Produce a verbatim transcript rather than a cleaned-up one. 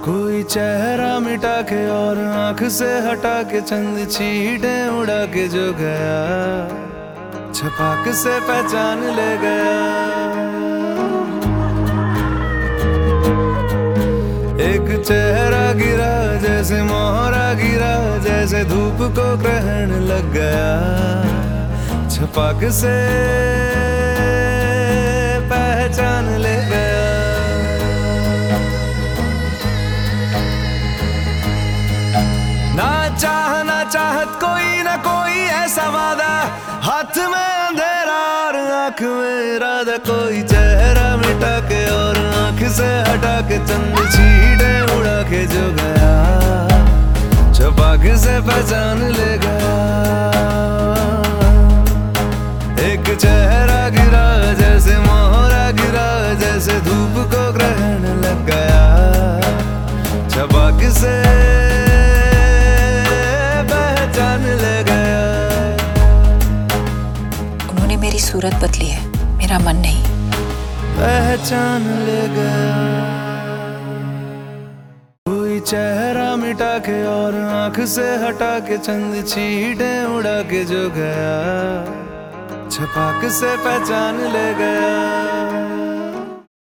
कोई चेहरा मिटा के और आंख से हटा के चंद चीटे उड़ा के जो गया, छपाक से पहचान ले गया। एक चेहरा गिरा जैसे मोहरा गिरा, जैसे धूप को ग्रहण लग गया, छपाक से पहचान ले गया। ना चाह ना चाहत कोई ना कोई ऐसा वादा, हाथ में अंधेरा और आंख में इरादा। कोई चेहरा मिटा के और आंख से हटा के चंद चीटे उड़ा के जो गया, छपाक से पहचान ले गया। एक चेहरा गिरा जैसे मोहरा गिरा, जैसे धूप को ग्रहण लग गया, छपाक से ले गया। उन्होंने मेरी सूरत बदली है, मेरा मन नहीं। पहचान ले गया। कोई चेहरा मिटा के और आंख से हटा के चंद चीटे उड़ा के जो गया, छपाक से पहचान ले गया।